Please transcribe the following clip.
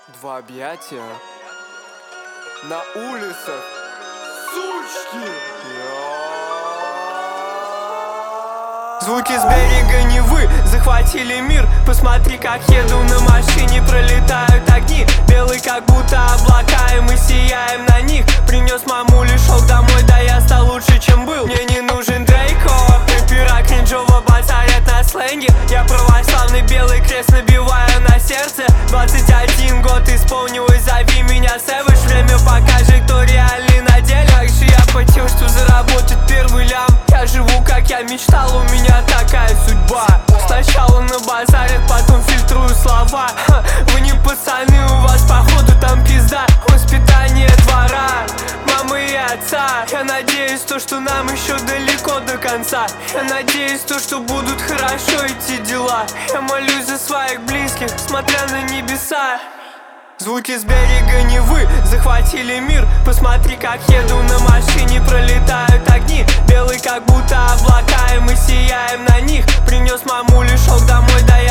Два объятия на улицах, сучки. Звуки с берега Невы захватили мир. Посмотри, как еду на машине, пролетают огни. Белый, как будто облака, и мы сияем на них. Принес мамулю, шел домой, да я стал лучше, чем был. Мне не нужен Дрейко, рэпера кринжово базарят на сленге. Я православный белый крест набиваю на сердце. 21 год исполнилось, зови меня Сэвэдж. Время покажет, кто реальный на деле. Как же я потел, что заработать первый лям. Я живу, как я мечтал, у меня такая судьба. Сначала на базарах, потом фильтрую слова. Вы не пацаны, у вас походу там пизда. Воспитание двора, мамы и отца. Я надеюсь, что нам еще далеко до конца. Я надеюсь, что будут хорошо идти дела. Я молюсь за своих близких, смотря на небеса. Звуки с берега Невы захватили мир. Посмотри, как еду на машине, пролетают огни. Белый, как будто облака, и мы сияем на них. Принес мамулю, шел домой, да я